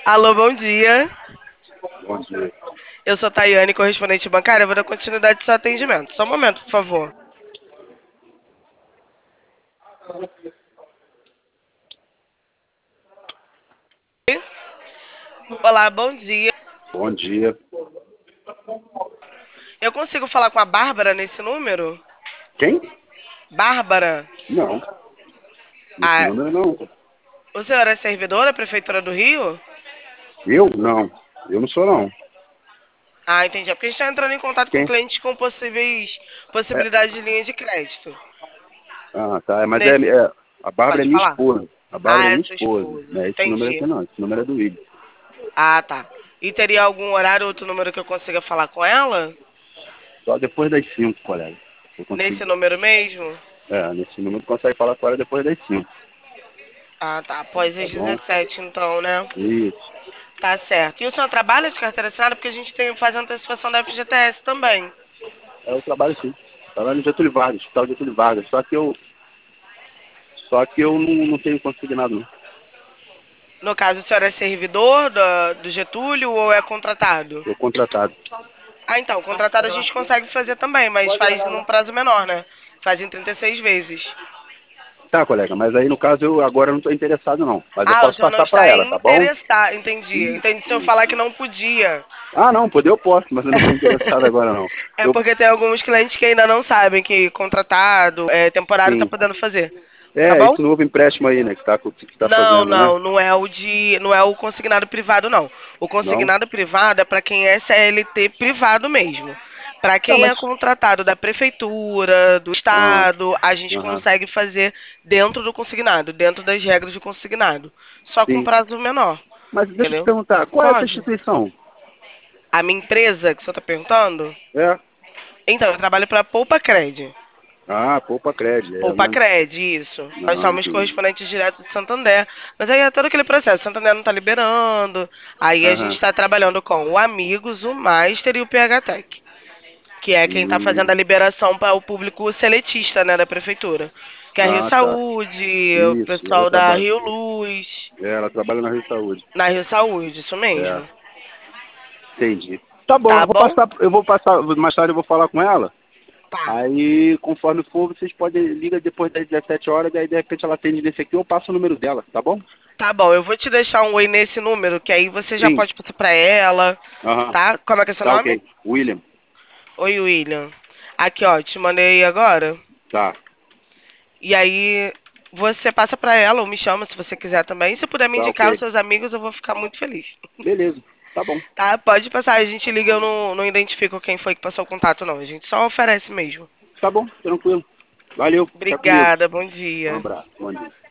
Alô, bom dia. Bom dia. Eu sou a Tayane, correspondente bancária. Eu vou dar continuidade ao seu atendimento. Só um momento, por favor. Olá, bom dia. Bom dia. Eu consigo falar com a Bárbara nesse número? Quem? Bárbara? Não. Nesse Ah, número não. o senhor é servidor da Prefeitura do Rio? Eu? Não. Eu não sou não. Ah, entendi. É porque a gente está entrando em contato com Quem? clientes com possíveis É, possibilidades de linha de crédito. tá. Mas Nesse... a Bárbara é Pode minha falar? esposa. A Bárbara Ah, é é minha sua esposa. esposa. Não é esse número aqui Entendi. não. Esse número é do William. Ah, tá. E teria algum horário, outro número que eu consiga falar com ela? Só depois das 5, colega. Eu consigo. Nesse número mesmo? Nesse número consegue falar com ela depois das 5. Ah, tá. Após Tá as bom? 17, então, né? Isso. Tá certo. E o senhor trabalha de carteira assinada? Porque a gente tem faz antecipação da FGTS também. Eu trabalho sim. Trabalho no Getúlio Vargas, Hospital Getúlio Vargas. Só que eu não tenho consignado não. No caso, o senhor é servidor do Getúlio ou é contratado? Sou contratado. Ah, então, contratado a gente consegue fazer também, mas faz num prazo menor, né? Faz em 36 vezes. Tá, colega, mas aí no caso eu agora não estou interessado não. Mas eu Ah, o posso senhor não passar para está ela, tá bom? interessado. Entendi. Isso. Entendi se eu falar que não podia. Ah, não, poder eu posso, mas eu não estou interessado agora não. É Eu, porque tem alguns clientes que ainda não sabem que contratado, temporário, tá sim. podendo fazer. Tá É, bom? esse novo empréstimo aí, né, que tá Não, fazendo, né? não, não é o consignado privado, não. O Não? consignado privado é para quem é CLT privado mesmo. Para Não, quem mas. é contratado da prefeitura, do Ah, estado, a gente aham, consegue fazer dentro do consignado, dentro das regras do consignado, só com sim. prazo menor, Mas deixa eu te entendeu? perguntar, qual é essa Pode. instituição? A minha empresa que o senhor está perguntando? É? Então, eu trabalho para a Poupa Cred. Ah, Poupa Cred, Poupa Cred, isso. Nós Ah, somos entendi. correspondentes direto de Santander. Mas aí é todo aquele processo. Santander não está liberando. Aí a gente Aham. está trabalhando com o Amigos, o Master e o PH Tech. Que é quem está fazendo a Hum, liberação para o público seletista, né, da prefeitura. Que é a Rio tá. Saúde, o Isso, ela pessoal da trabalha. Rio Luz. Ela trabalha na Rio Saúde. Na Rio Saúde, isso É, mesmo. entendi. Tá bom, Tá bom? mais tarde eu vou falar com ela. Tá. Aí, conforme for, vocês podem ligar depois das 17 horas, daí de repente ela atende nesse aqui, eu passo o número dela, tá bom? Tá bom, eu vou te deixar um oi nesse número, que aí você já Sim. pode passar pra ela, Aham. tá? Como é que é seu Tá nome? ok. William. Oi, William. Aqui, ó, te mandei agora. Tá. E aí você passa pra ela ou me chama se você quiser também. Se puder me Tá indicar os ok. seus amigos, eu vou ficar muito feliz. Beleza. Tá bom. Tá? Pode passar. A gente liga, eu não identifico quem foi que passou o contato, não. A gente só oferece mesmo. Tá bom, tranquilo. Valeu, fica comigo. Obrigada, bom Um dia. abraço. Bom dia.